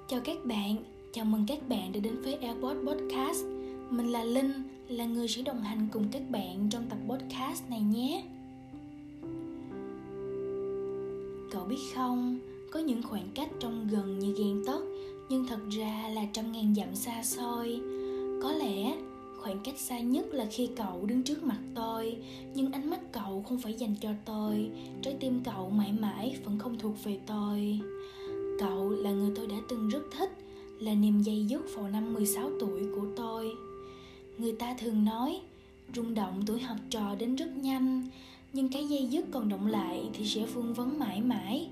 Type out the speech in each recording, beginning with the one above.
Chào các bạn, chào mừng các bạn đã đến với Airpod Podcast. Mình là Linh, là người sẽ đồng hành cùng các bạn trong tập podcast này nhé. Cậu biết không, có những khoảng cách trông gần như gang tấc, nhưng thật ra là trăm ngàn dặm xa xôi. Có lẽ khoảng cách xa nhất là khi cậu đứng trước mặt tôi, nhưng ánh mắt cậu không phải dành cho tôi, trái tim cậu mãi mãi vẫn không thuộc về tôi. Cậu là người tôi đã từng rất thích, là niềm day dứt vào năm 16 tuổi của tôi. Người ta thường nói, rung động tuổi học trò đến rất nhanh, nhưng cái dây dứt còn động lại thì sẽ vương vấn mãi mãi.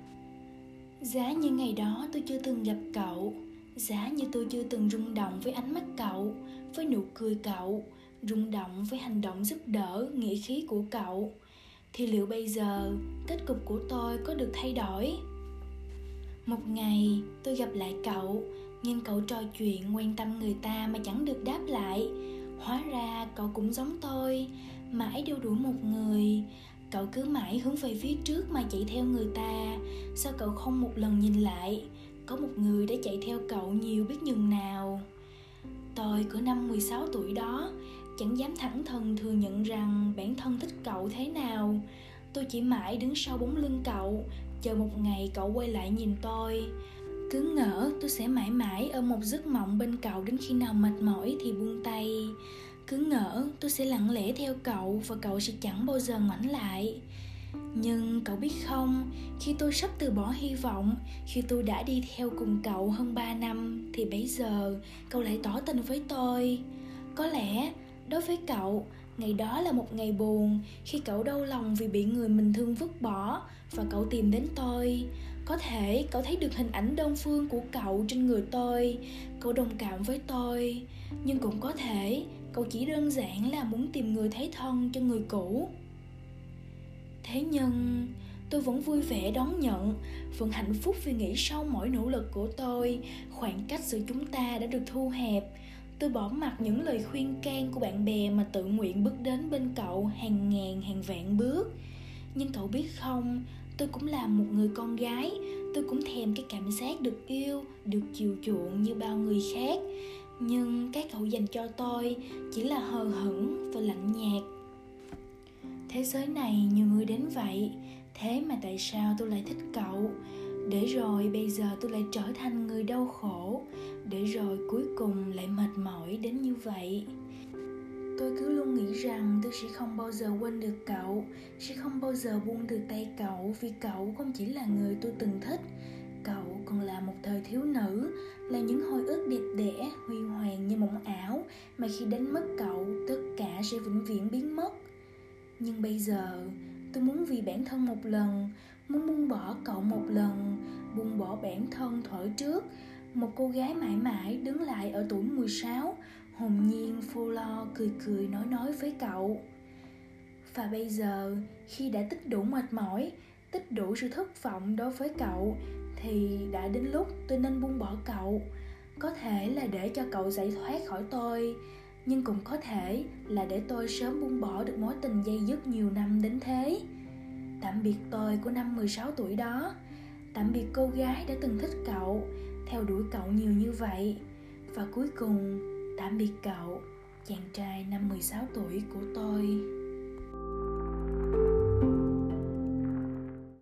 Giá như ngày đó tôi chưa từng gặp cậu, giá như tôi chưa từng rung động với ánh mắt cậu, với nụ cười cậu, rung động với hành động giúp đỡ, nghĩa khí của cậu, thì liệu bây giờ kết cục của tôi có được thay đổi? Một ngày tôi gặp lại cậu, nhưng cậu trò chuyện quan tâm người ta mà chẳng được đáp lại. Hóa ra cậu cũng giống tôi, mãi đeo đuổi một người. Cậu cứ mãi hướng về phía trước mà chạy theo người ta. Sao cậu không một lần nhìn lại, có một người đã chạy theo cậu nhiều biết nhường nào. Tôi của năm 16 tuổi đó chẳng dám thẳng thừng thừa nhận rằng bản thân thích cậu thế nào. Tôi chỉ mãi đứng sau bóng lưng cậu, chờ một ngày cậu quay lại nhìn tôi. Cứ ngỡ tôi sẽ mãi mãi ở một giấc mộng bên cậu đến khi nào mệt mỏi thì buông tay. Cứ ngỡ tôi sẽ lặng lẽ theo cậu và cậu sẽ chẳng bao giờ ngoảnh lại. Nhưng cậu biết không, khi tôi sắp từ bỏ hy vọng, khi tôi đã đi theo cùng cậu hơn 3 năm, thì bây giờ cậu lại tỏ tình với tôi. Có lẽ đối với cậu, ngày đó là một ngày buồn, khi cậu đau lòng vì bị người mình thương vứt bỏ và cậu tìm đến tôi. Có thể cậu thấy được hình ảnh đơn phương của cậu trên người tôi, cậu đồng cảm với tôi. Nhưng cũng có thể cậu chỉ đơn giản là muốn tìm người thấy thân cho người cũ. Thế nhưng tôi vẫn vui vẻ đón nhận, vẫn hạnh phúc vì nghĩ sau mỗi nỗ lực của tôi, khoảng cách giữa chúng ta đã được thu hẹp. Tôi bỏ mặc những lời khuyên can của bạn bè mà tự nguyện bước đến bên cậu hàng ngàn hàng vạn bước. Nhưng cậu biết không, tôi cũng là một người con gái, tôi cũng thèm cái cảm giác được yêu, được chiều chuộng như bao người khác. Nhưng cái cậu dành cho tôi chỉ là hờ hững và lạnh nhạt. Thế giới này nhiều người đến vậy, thế mà tại sao tôi lại thích cậu? Để rồi bây giờ tôi lại trở thành người đau khổ, để rồi cuối cùng lại mệt mỏi đến như vậy. Tôi cứ luôn nghĩ rằng tôi sẽ không bao giờ quên được cậu, sẽ không bao giờ buông từ tay cậu, vì cậu không chỉ là người tôi từng thích, cậu còn là một thời thiếu nữ, là những hồi ức đẹp đẽ, huy hoàng như mộng ảo, mà khi đánh mất cậu, tất cả sẽ vĩnh viễn biến mất. Nhưng bây giờ, tôi muốn vì bản thân một lần, muốn buông bỏ cậu một lần, buông bỏ bản thân thuở trước, một cô gái mãi mãi đứng lại ở tuổi 16, hồn nhiên phô lo cười cười nói với cậu. Và bây giờ, khi đã tích đủ mệt mỏi, tích đủ sự thất vọng đối với cậu, thì đã đến lúc tôi nên buông bỏ cậu. Có thể là để cho cậu giải thoát khỏi tôi, nhưng cũng có thể là để tôi sớm buông bỏ được mối tình dây dứt nhiều năm đến thế. Tạm biệt tôi của năm 16 tuổi đó. Tạm biệt cô gái đã từng thích cậu, theo đuổi cậu nhiều như vậy. Và cuối cùng, tạm biệt cậu, chàng trai năm 16 tuổi của tôi.